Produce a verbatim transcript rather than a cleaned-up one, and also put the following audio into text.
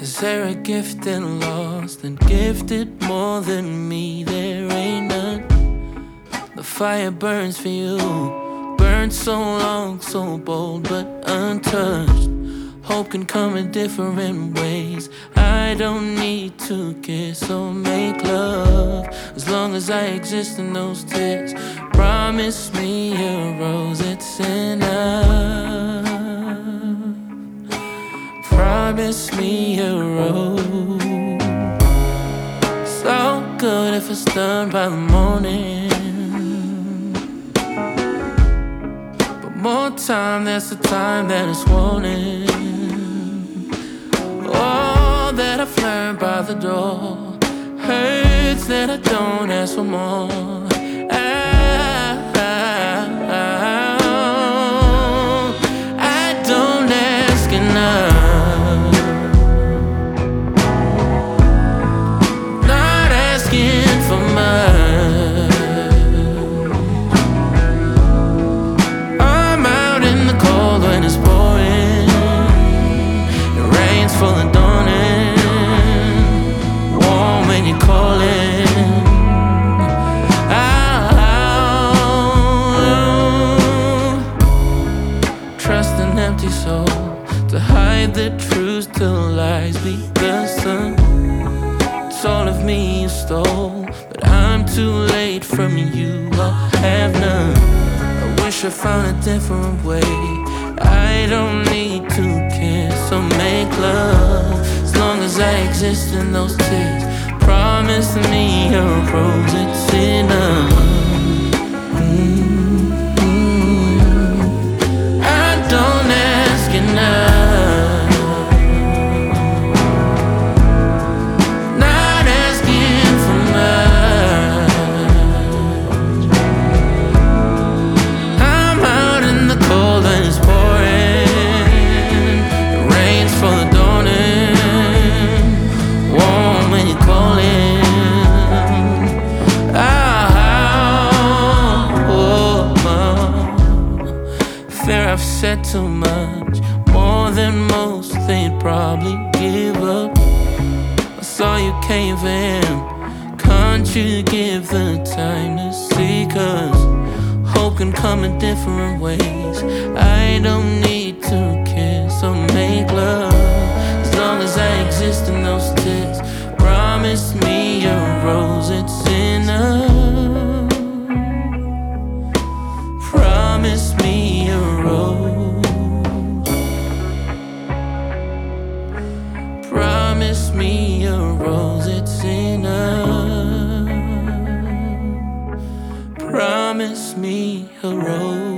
Is there a gifted lost and gifted more than me? There ain't none. The fire burns for you, burned so long, so bold but untouched. Hope can come in different ways. I don't need to kiss or make love, as long as I exist in those tears. Promise me a rose, it's enough. Promise me a rose. So good if it's done by the morning. But more time, that's the time that it's wanting. All that I've learned by the door hurts that I don't ask for more. I, I, I don't ask enough. Not asking for much. I'm out in the cold when it's pouring. It rains full of dawning. Warm when you're calling. Trust an empty soul to hide the truth till lies become sun. It's all of me you stole, but I'm too late from you. I'll have none. I wish I found a different way. I don't need to kiss or make love, as long as I exist in those tears. Promise me a rose, it's enough. Fear I've said too much, more than most, they'd probably give up. I saw you cave in, can't you give the time to see? Cause hope can come in different ways. I don't need to kiss or make love, as long as I exist in those tears. Promise me a rose, it's enough. Promise me a rose. Promise me a rose, it's enough. Promise me a rose.